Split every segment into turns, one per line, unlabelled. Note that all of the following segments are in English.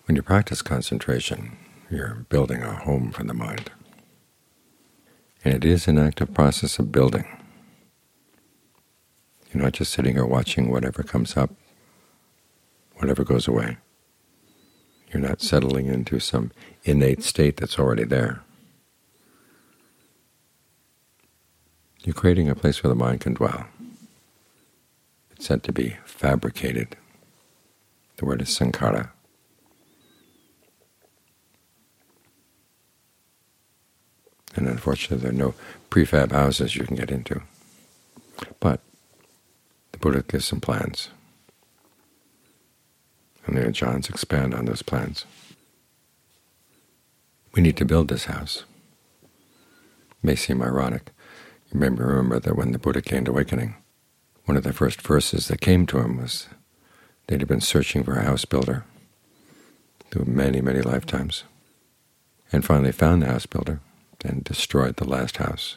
When you practice concentration, you're building a home for the mind. And it is an active process of building. You're not just sitting here watching whatever comes up, whatever goes away. You're not settling into some innate state that's already there. You're creating a place where the mind can dwell. It's said to be fabricated. The word is sankhara. And unfortunately, there are no prefab houses you can get into. But the Buddha gives some plans. And the Ajahns expand on those plans. We need to build this house. It may seem ironic. You may remember that when the Buddha came to awakening, one of the first verses that came to him was they'd been searching for a house builder through many, many lifetimes, and finally found the house builder and destroyed the last house.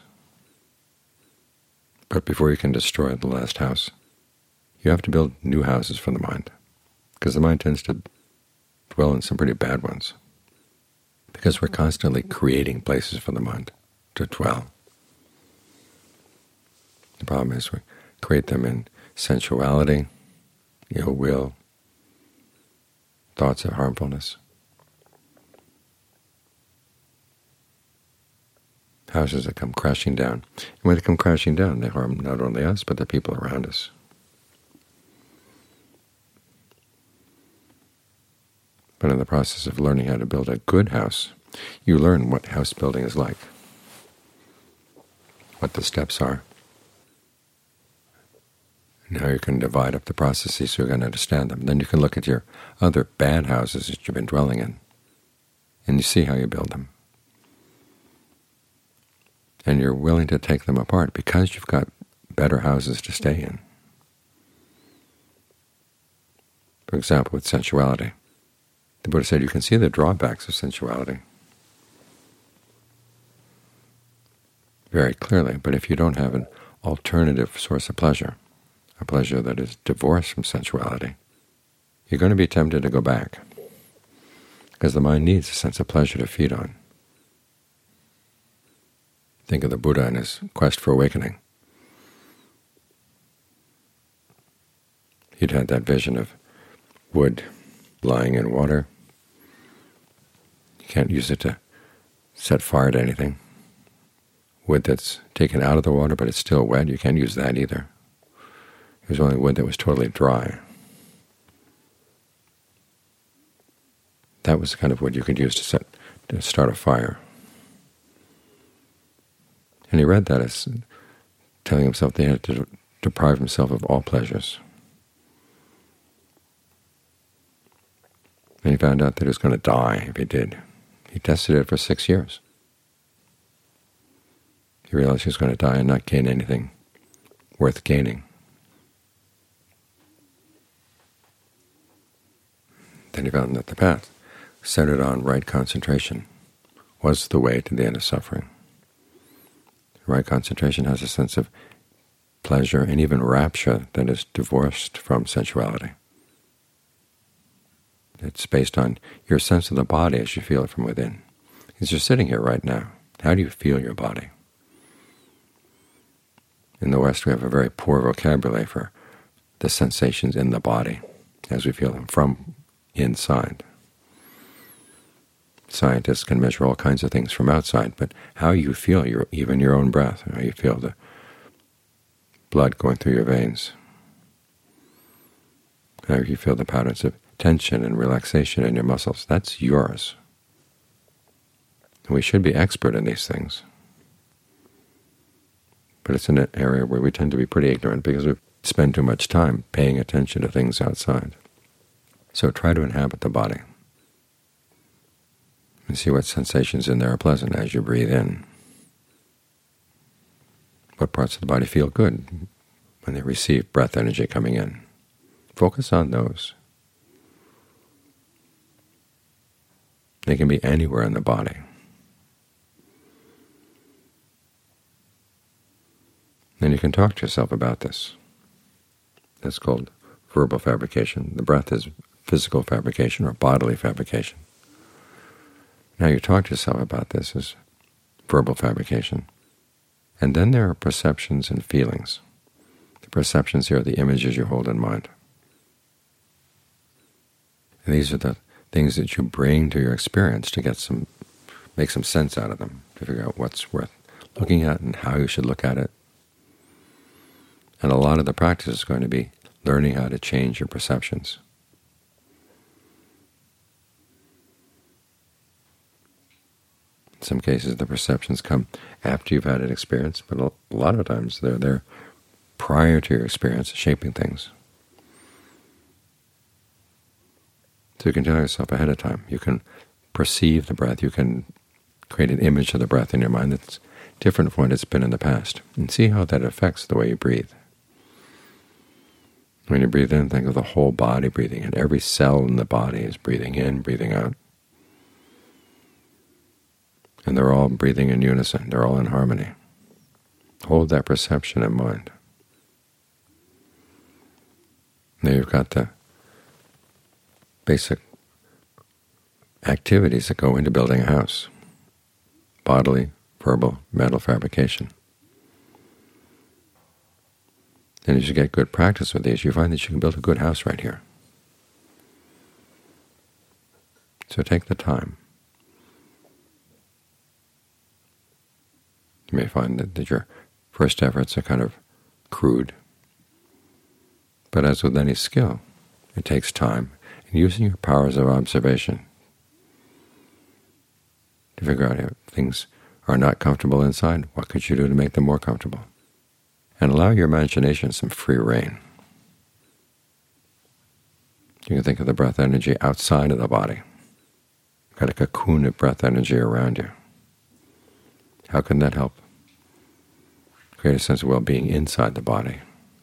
But before you can destroy the last house, you have to build new houses for the mind, because the mind tends to dwell in some pretty bad ones, because we're constantly creating places for the mind to dwell. The problem is we create them in sensuality, ill will, thoughts of harmfulness. Houses that come crashing down. And when they come crashing down, they harm not only us, but the people around us. But in the process of learning how to build a good house, you learn what house building is like, what the steps are. Now you can divide up the processes so you can understand them. Then you can look at your other bad houses that you've been dwelling in, and you see how you build them. And you're willing to take them apart because you've got better houses to stay in. For example, with sensuality, the Buddha said you can see the drawbacks of sensuality very clearly, but if you don't have an alternative source of pleasure, a pleasure that is divorced from sensuality, you're going to be tempted to go back, because the mind needs a sense of pleasure to feed on. Think of the Buddha and his quest for awakening. He'd had that vision of wood lying in water. You can't use it to set fire to anything. Wood that's taken out of the water but it's still wet, you can't use that either. It was only wood that was totally dry. That was the kind of wood you could use to start a fire. And he read that as telling himself that he had to deprive himself of all pleasures. And he found out that he was going to die if he did. He tested it for 6 years. He realized he was going to die and not gain anything worth gaining. Then he found that the path, centered on right concentration, was the way to the end of suffering. Right concentration has a sense of pleasure and even rapture that is divorced from sensuality. It's based on your sense of the body as you feel it from within. Because you're sitting here right now. How do you feel your body? In the West, we have a very poor vocabulary for the sensations in the body as we feel them from inside. Scientists can measure all kinds of things from outside, but how you feel even your own breath, how you feel the blood going through your veins, how you feel the patterns of tension and relaxation in your muscles, that's yours. And we should be expert in these things. But it's an area where we tend to be pretty ignorant because we spend too much time paying attention to things outside. So try to inhabit the body and see what sensations in there are pleasant as you breathe in. What parts of the body feel good when they receive breath energy coming in. Focus on those. They can be anywhere in the body. Then you can talk to yourself about this. That's called verbal fabrication. The breath is physical fabrication or bodily fabrication. Now you talk to yourself about this as verbal fabrication. And then there are perceptions and feelings. The perceptions here are the images you hold in mind. And these are the things that you bring to your experience to make some sense out of them, to figure out what's worth looking at and how you should look at it. And a lot of the practice is going to be learning how to change your perceptions. In some cases the perceptions come after you've had an experience, but a lot of times they're there prior to your experience, shaping things. So you can tell yourself ahead of time. You can perceive the breath. You can create an image of the breath in your mind that's different from what it's been in the past, and see how that affects the way you breathe. When you breathe in, think of the whole body breathing in. Every cell in the body is breathing in, breathing out. And they're all breathing in unison. They're all in harmony. Hold that perception in mind. Now you've got the basic activities that go into building a house: bodily, verbal, mental fabrication. And as you get good practice with these, you find that you can build a good house right here. So take the time. You may find that your first efforts are kind of crude. But as with any skill, it takes time and using your powers of observation to figure out if things are not comfortable inside, what could you do to make them more comfortable? And allow your imagination some free rein. You can think of the breath energy outside of the body. You've got a cocoon of breath energy around you. How can that help create a sense of well-being inside the body?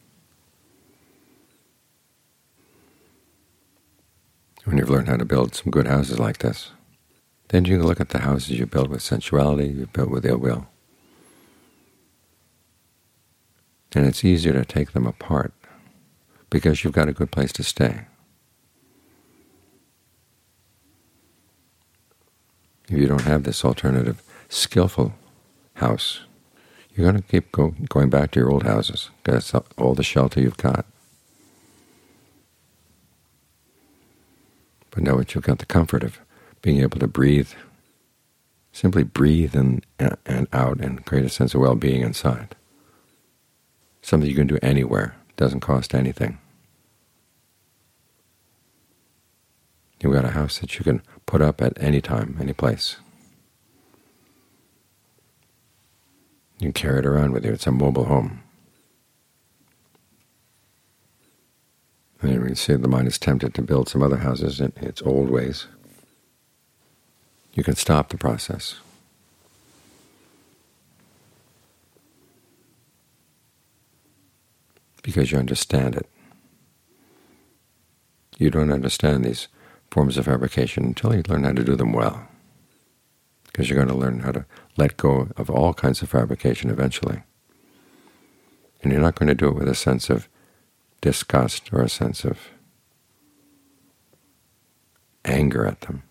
When you've learned how to build some good houses like this, then you can look at the houses you build with sensuality, you build with ill will. And it's easier to take them apart because you've got a good place to stay. If you don't have this alternative, skillful house, you're going to keep going back to your old houses. That's all the shelter you've got. But know that you've got the comfort of being able to breathe, simply breathe in and out, and create a sense of well-being inside. Something you can do anywhere, doesn't cost anything. You've got a house that you can put up at any time, any place. You can carry it around with you. It's a mobile home. And you can see the mind is tempted to build some other houses in its old ways. You can stop the process. Because you understand it. You don't understand these forms of fabrication until you learn how to do them well. Because you're going to learn how to let go of all kinds of fabrication eventually. And you're not going to do it with a sense of disgust or a sense of anger at them.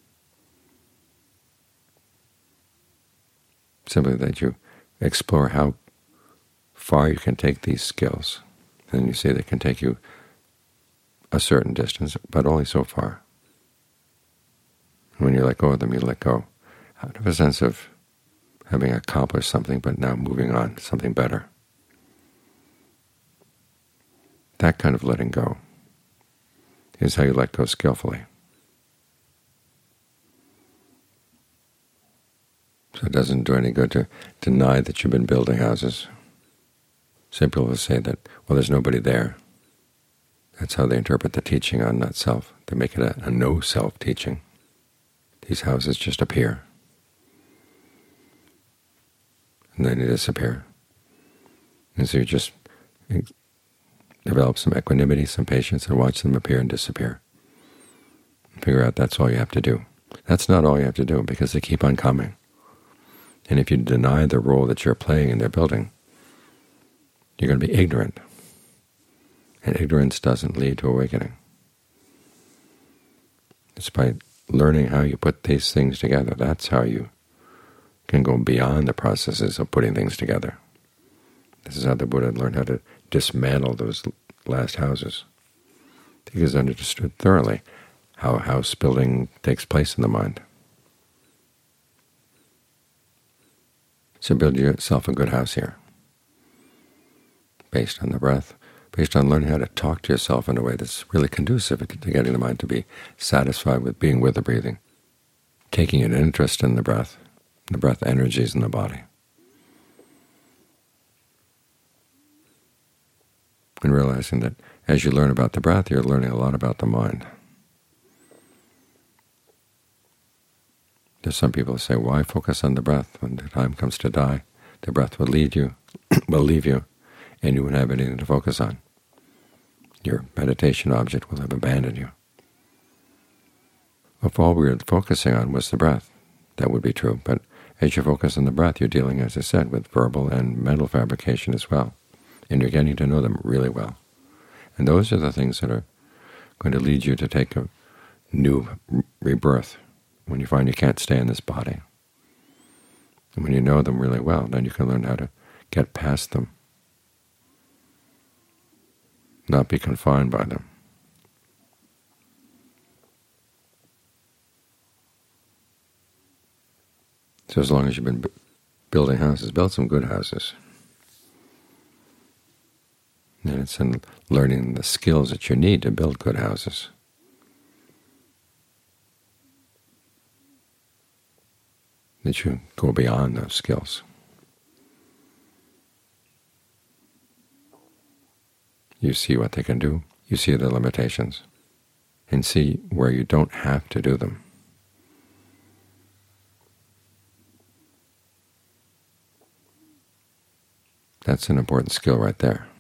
Simply that you explore how far you can take these skills. And you see they can take you a certain distance, but only so far. When you let go of them, you let go out of a sense of having accomplished something, but now moving on to something better. That kind of letting go is how you let go skillfully. So it doesn't do any good to deny that you've been building houses. Some people will say that, well, there's nobody there. That's how they interpret the teaching on not self. They make it a no-self teaching. These houses just appear, and then they disappear. And so you just develop some equanimity, some patience, and watch them appear and disappear. Figure out that's all you have to do. That's not all you have to do, because they keep on coming. And if you deny the role that you're playing in their building, you're going to be ignorant. And ignorance doesn't lead to awakening. It's by learning how you put these things together. That's how you can go beyond the processes of putting things together. This is how the Buddha learned how to dismantle those last houses. He has understood thoroughly how house building takes place in the mind. So build yourself a good house here, based on the breath, based on learning how to talk to yourself in a way that's really conducive to getting the mind to be satisfied with being with the breathing, taking an interest in the breath energies in the body, and realizing that as you learn about the breath, you're learning a lot about the mind. There's some people who say, why focus on the breath? When the time comes to die, the breath will leave you, and you won't have anything to focus on. Your meditation object will have abandoned you. If all we were focusing on was the breath, that would be true, but as you focus on the breath, you're dealing, as I said, with verbal and mental fabrication as well, and you're getting to know them really well. And those are the things that are going to lead you to take a new rebirth when you find you can't stay in this body. And when you know them really well, then you can learn how to get past them, not be confined by them. So as long as you've been building houses, build some good houses. And it's in learning the skills that you need to build good houses. That you go beyond those skills. You see what they can do, you see the limitations, and see where you don't have to do them. That's an important skill right there.